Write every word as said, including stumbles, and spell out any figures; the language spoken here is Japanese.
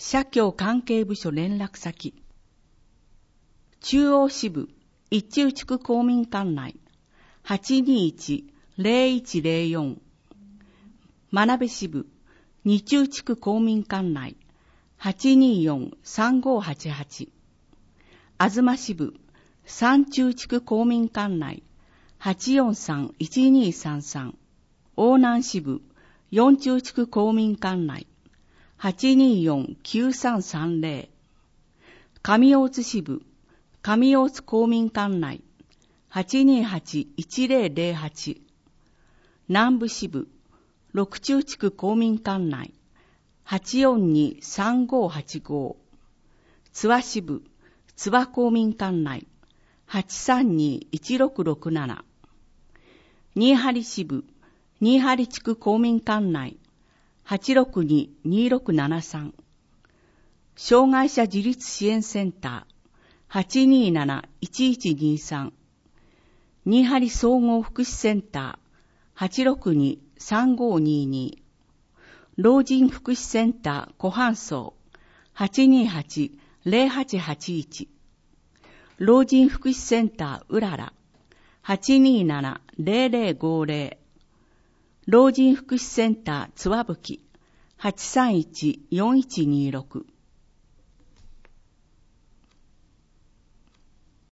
社協関係部署連絡先。中央支部一中地区公民館内 はちにいち ゼロいちゼロよん。真鍋支部二中地区公民館内 はちにいよん さんごはちはち。東支部三中地区公民館内 はちよんさん いちにさんさん。大南支部四中地区公民館内 はちにいよん きゅうさんさんゼロ。上大津支部上大津公民館内 はちにはち いちゼロゼロはち。南部支部六中地区公民館内 はちよんに さんごはちご。津和支部津和公民館内 はちさんに いちろくろくなな。新張支部新張地区公民館内 はちろくに にろくななさん。障害者自立支援センター はちにーなな いちいちにさん。新張総合福祉センター はちろくに さんごにに。老人福祉センター湖畔荘 はちにはち ゼロはちはちいち。老人福祉センターうらら はちにーなな ゼロゼロごゼロ。老人福祉センターつわぶき はちさんいち よんいちにろく。